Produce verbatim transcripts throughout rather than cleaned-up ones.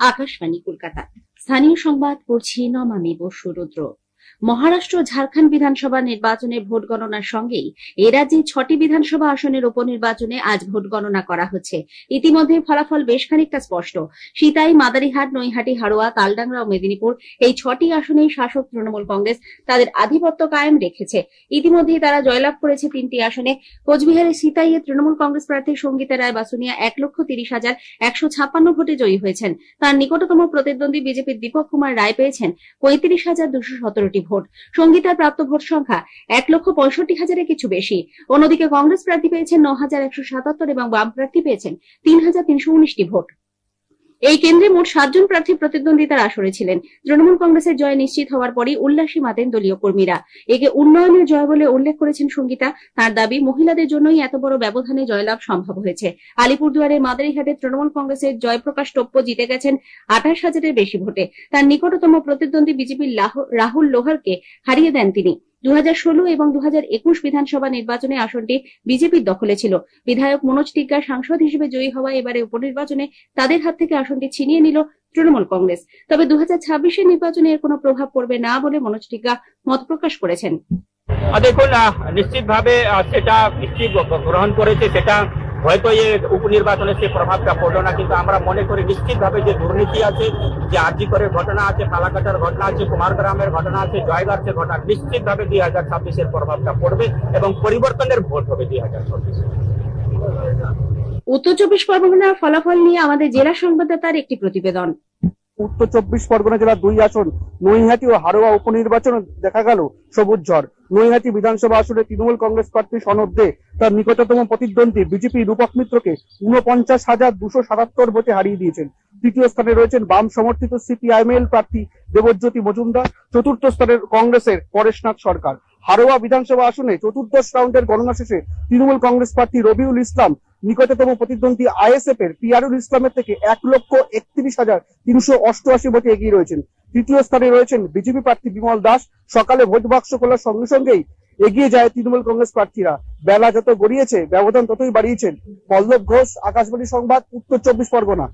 আকাশবাণী কলকাতা। স্থানীয় সংবাদ পড়ছি নমামি বসু রুদ্র। মহারাষ্ট্র ঝাড়খণ্ড বিধানসভা নির্বাচনের ভোট গণনার সঙ্গেই এ রাজ্যে ছটি বিধানসভা আসনের উপনির্বাচনে আজ ভোট গণনা করা হচ্ছে। ইতিমধ্যে ফলাফল বেশ খানিকটা স্পষ্ট। সিতাই, মাদারিহাট, নৈহাটি, হাড়োয়া, তালডাংরা ও মেদিনীপুর এই ছটি আসনেই শাসক তৃণমূল কংগ্রেস তাদের আধিপত্য কায়েম রেখেছে। ইতিমধ্যেই তারা জয়লাভ করেছে তিনটি আসনে। কোচবিহারের সিতাইয়ে তৃণমূল কংগ্রেস প্রার্থী সঙ্গীতা রায় বাসুনিয়া এক লক্ষ তিরিশ হাজার একশো ছাপ্পান্ন ভোটে জয়ী হয়েছেন। তার নিকটতম প্রতিদ্বন্দ্বী বিজেপির দীপক কুমার রায় পেয়েছেন পঁয়ত্রিশ হাজার দুশো সতেরোটি ভোট। সঙ্গীতার প্রাপ্ত ভোট সংখ্যা এক লক্ষ পঁয়ষট্টি হাজারের কিছু বেশি। অন্যদিকে কংগ্রেস প্রার্থী পেয়েছেন ন হাজার একশো সাতাত্তর এবং বাম প্রার্থী পেয়েছেন তিন হাজার তিনশো উনিশটি ভোট। এই কেন্দ্রে মোট সাতজন প্রার্থী প্রতিদ্বন্দ্বিতার আসরে ছিলেন। তৃণমূল কংগ্রেসের জয় নিশ্চিত হওয়ার পরই উল্লাসী মাতেন দলীয় কর্মীরা। একে উন্নয়নের জয় বলে উল্লেখ করেছেন সঙ্গীতা। তার দাবি, মহিলাদের জন্যই এত বড় ব্যবধানে জয়লাভ সম্ভব হয়েছে। আলিপুরদুয়ারের মাদারিহাটে তৃণমূল কংগ্রেসের জয়প্রকাশ টোপ্পো জিতে গেছেন আঠাশ হাজারের বেশি ভোটে। তার নিকটতম প্রতিদ্বন্দ্বী বিজেপির রাহুল লোহারকে হারিয়ে দেন তিনি। দু হাজার ষোলো এবং দু হাজার একুশ বিধানসভা নির্বাচনে আসনটি বিজেপির দখলে ছিল। বিধায়ক মনোজ টিগ্গা সাংসদ হিসেবে জয়ী হওয়ায় এবারে উপনির্বাচনে তাদের হাত থেকে আসনটি ছিনিয়ে নিল তৃণমূল কংগ্রেস। তবে দু হাজার ছাব্বিশের নির্বাচনে এর কোনো প্রভাব পড়বে না বলে মনোজ টিগ্গা মত প্রকাশ করেছেন। দেখুন, নিশ্চিতভাবে সেটা নিশ্চিত গ্রহণ করেছে, সেটা হয়তো এই উপনির্বাচনে সে প্রভাবটা পড়লো না, কিন্তু আমরা মনে করি নিশ্চিতভাবে যে দুর্নীতি আছে, যে আরজিকরের ঘটনা আছে, ফালাকাটার ঘটনা আছে, কুমারগ্রামের ঘটনা আছে, জয়গাছের ঘটনা, নিশ্চিতভাবে দুই হাজার ছাব্বিশের প্রভাবটা পড়বে এবং পরিবর্তনের ভোট হবে দুই হাজার চব্বিশে। উত্তর চব্বিশ পরগনার ফলাফল নিয়ে আমাদের জেলা সংবাদদাতার একটি প্রতিবেদন। উত্তর চব্বিশ পরগনা জেলার দুই আসন নৈহাটি ও হাড়োয়া উপনির্বাচন দেখা গেল সবুজ ঝড়। নৈহাটি বিধানসভা আসনে তৃণমূল কংগ্রেস প্রার্থী সনদ দে তার নিকটতম প্রতিদ্বন্দ্বী বিজেপি রূপক মিত্রকে উনপঞ্চাশ হাজার দুশো সাতাত্তর ভোটে হারিয়ে দিয়েছেন। তৃতীয় স্থানে রয়েছেন বাম সমর্থিত সিপিআইএমএল প্রার্থী দেবজ্যোতি মজুমদার। চতুর্থ স্থানে কংগ্রেসের পরেশনাথ সরকার। হাড়োয়া বিধানসভা আসনে চতুর্দশ রাউন্ডের গণনা শেষে তৃণমূল কংগ্রেস প্রার্থী রবিউল ইসলাম নিকটতম প্রতিদ্বন্দ্বী আইএসএফ এর পিয়ারুল ইসলামের থেকে এক লক্ষ একত্রিশ হাজার তিনশো অষ্টআশি ভোটে এগিয়ে রয়েছেন। তৃতীয় স্থানে রয়েছেন বিজেপি প্রার্থী বিমল দাস। সকালে ভোট বাক্স খোলার সঙ্গে সঙ্গেই এগিয়ে যায় তৃণমূল কংগ্রেস প্রার্থীরা। বেলা যত গড়িয়েছে ব্যবধান ততই বাড়িয়েছেন। পল্লব ঘোষ, আকাশবাণী সংবাদ, উত্তর চব্বিশ পরগনা।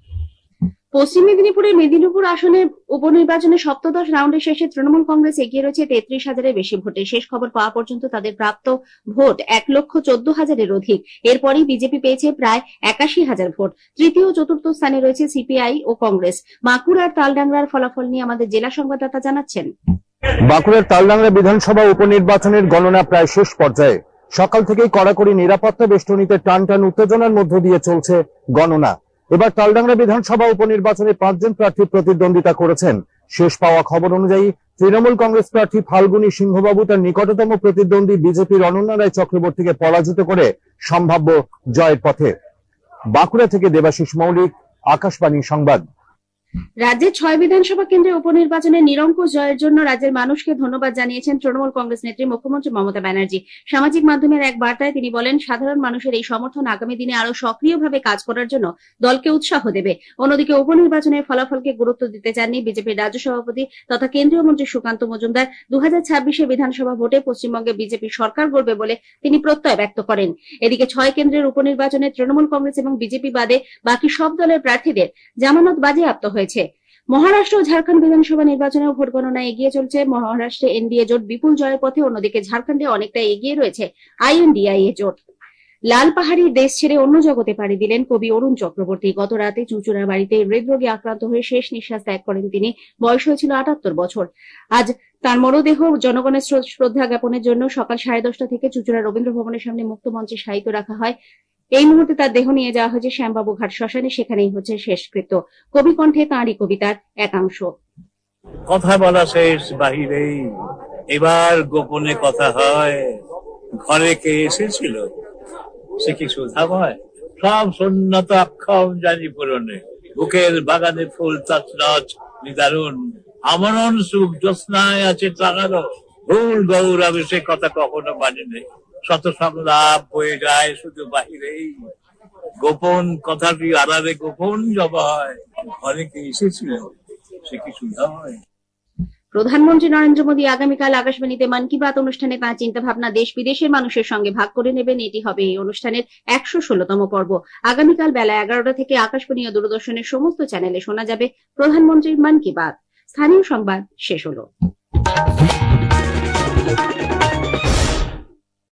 পশ্চিম মেদিনীপুরের মেদিনীপুর আসনের উপনির্বাচনে সপ্তদশ রাউন্ডের শেষে তৃণমূল কংগ্রেস এগিয়ে রয়েছে তেত্রিশ হাজারের বেশি ভোটে। শেষ খবর পাওয়া পর্যন্ত তাদের প্রাপ্ত ভোট এক লক্ষ চোদ্দ হাজারের অধিক। এরপরই বিজেপি পেয়েছে প্রায় একাশি হাজার ভোট। তৃতীয় ও চতুর্থ স্থানে রয়েছে সিপিআই ও কংগ্রেস। বাঁকুড়ার তালডাংরার ফলাফল নিয়ে আমাদের জেলা সংবাদদাতা জানাচ্ছেন। বাঁকুড়ার তালডাংরা বিধানসভা উপনির্বাচনের গণনা প্রায় শেষ পর্যায়ে। সকাল থেকেই কড়াকড়ি নিরাপত্তা বেষ্টনীতে টান টান উত্তেজনার মধ্য দিয়ে চলছে গণনা। এবার তালডাংরা বিধানসভা উপনির্বাচনে পাঁচজন প্রার্থী প্রতিদ্বন্দ্বিতা করেছেন। শেষ পাওয়া খবর অনুযায়ী তৃণমূল কংগ্রেস প্রার্থী ফাল্গুনী সিংহবাবু তার নিকটতম প্রতিদ্বন্দ্বী বিজেপির অনন্যা রায় চক্রবর্তীকে পরাজিত করে সম্ভাব্য জয়ের পথে। বাঁকুড়া থেকে দেবাশিস মৌলিক, আকাশবাণী সংবাদ। রাজ্যের ছয় বিধানসভা কেন্দ্রে উপনির্বাচনে নিরঙ্কুশ জয়ের জন্য রাজ্যের মানুষকে ধন্যবাদ জানিয়েছেন তৃণমূল কংগ্রেস নেত্রী মুখ্যমন্ত্রী মমতা ব্যানার্জি। সামাজিক মাধ্যমের এক বার্তায় তিনি বলেন, সাধারণ মানুষের এই সমর্থন আগামী দিনে আরো সক্রিয়ভাবে কাজ করার জন্য দলকে উৎসাহ দেবে। অন্যদিকে উপনির্বাচনের ফলাফলকে গুরুত্ব দিতে চাননি বিজেপির রাজ্য সভাপতি তথা কেন্দ্রীয় মন্ত্রী সুকান্ত মজুমদার। দু হাজার ছাব্বিশে বিধানসভা ভোটে পশ্চিমবঙ্গে বিজেপি সরকার গড়বে বলে তিনি প্রত্যয় ব্যক্ত করেন। এদিকে ছয় কেন্দ্রের উপনির্বাচনে তৃণমূল কংগ্রেস এবং বিজেপি বাদে বাকি সব দলের প্রার্থীদের জামানত বাজেয়াপ্ত হয়েছে। মহারাষ্ট্র ও ঝাড়খণ্ড বিধানসভা নির্বাচনেও ভোট গণনা এগিয়ে চলছে। মহারাষ্ট্রে এনডিএ জোট বিপুল জয়ের পথে, অন্যদিকে ঝাড়খণ্ডে অনেকটা এগিয়ে রয়েছে আইএনডিআইএ জোট। লাল পাহাড়ির দেশ ছেড়ে অন্য জগতে পাড়ি দিলেন কবি অরুণ চক্রবর্তী। গত রাতে চুঁচুড়ার বাড়িতে হৃদরোগে আক্রান্ত হয়ে শেষ নিঃশ্বাস ত্যাগ করেন তিনি। বয়স হয়েছিল আটাত্তর বছর। আজ তার মরদেহ জনগণের শ্রদ্ধা জ্ঞাপনের জন্য সকাল সাড়ে দশটা থেকে চুঁচুড়া রবীন্দ্র ভবনের সামনে মুক্ত মঞ্চে শায়িত রাখা হয়। এই মুহূর্তে তার দেহ নিয়ে যাওয়া হয়েছে শ্যামবাবু ঘাট শ্মশানে। সেখানেই হচ্ছে শেষকৃত্য। কবি কণ্ঠে তাঁরই কবিতার একাংশ। কথা বলা শেষ বাহিরেই, এবার গোপনে কথা হয়। ঘরে কে এসেছিল, সে কি সুধাময়? সব শূন্যত অক্ষম জানি পূরণে। বুকের বাগানে ফুল তছনছ নিদারুণ। আমরণ সুখ জ্যোৎস্নায় আছে টাঙানো। ভুল গৌরবে সে কথা কখনো মানি নেই। শত সংলাপ বয়ে যায় শুধু বাহিরেই। গোপন কথাটি আড়ালে গোপন জবা হয়। ঘরে কে এসেছিল, সে কি সুধাময়? প্রধানমন্ত্রী নরেন্দ্র মোদী আগামীকাল আকাশবাণীতে মন কি বাত অনুষ্ঠানে তাঁর চিন্তাভাবনা দেশ বিদেশের মানুষের সঙ্গে ভাগ করে নেবেন। এটি হবে এই অনুষ্ঠানের একশো ষোলতম পর্ব। আগামীকাল বেলা এগারোটা থেকে আকাশবাণী ও দূরদর্শনের সমস্ত চ্যানেলে শোনা যাবে প্রধানমন্ত্রীর মন কি বাত। স্থানীয় সংবাদ শেষ হলো।